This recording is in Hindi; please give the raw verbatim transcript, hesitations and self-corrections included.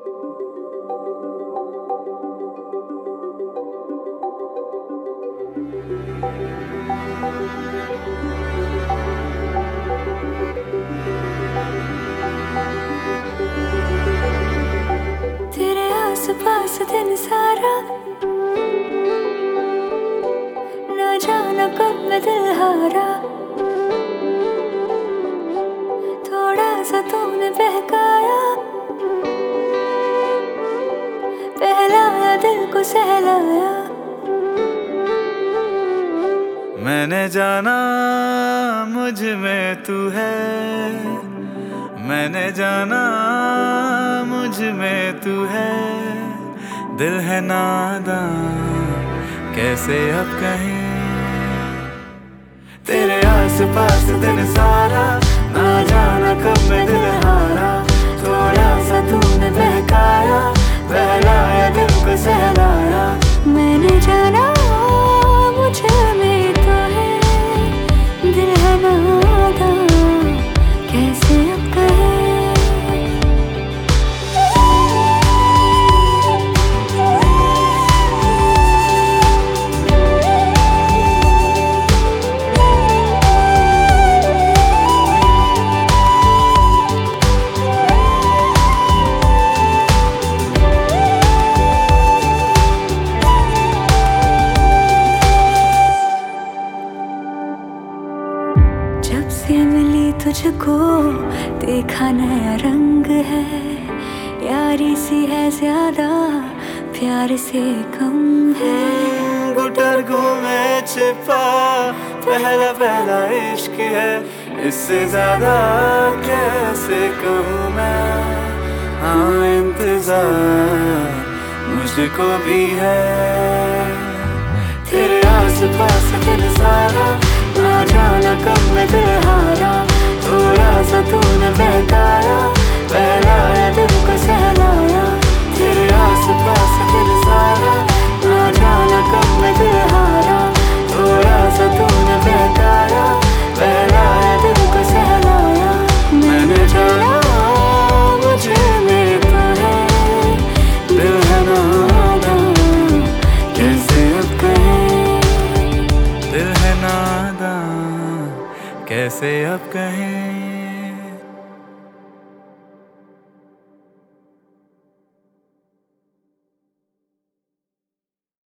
तेरे आस पास दिन सारा, ना जाना कब मैं दिल हारा। थोड़ा सा तूने बहकाया, बहलाया दिल को सहलाया। मैंने जाना मुझ में तू है, मैंने जाना मुझ में तू है। दिल है नादां कैसे अब कहें, तेरे आस पास दिन सारा, ना जाना कब मैं दिल हारा। थोड़ा सा तूने बहकाया, बहलाया दिल को सहलाया। मैंने जाना मुझ में तो है, दिल है नादां कैसे अब कहे। जब से मिली तुझको देखा नया रंग है, यारी सी है ज्यादा प्यार से कम है। गुटर में छिपा पहला पहला इश्क है, इससे ज्यादा कैसे कहूँ मैं। हाँ इंतजार मुझको भी है, तेरे आस पास दिन सारा, ना जाना कब मैं दिल हारा। थोड़ा सा तूने बहकाया, बहलाया दिल को सहलाया। तेरे आस पास दिल सारा, ना जाना कब मैं दिल हारा। थोड़ा सा तूने बहकाया, बहलाया दिल को सहलाया। मैंने जाना मुझ में तो है, दिल है नादां कैसे अब कहें। दिल है नादां कैसे अब कहें।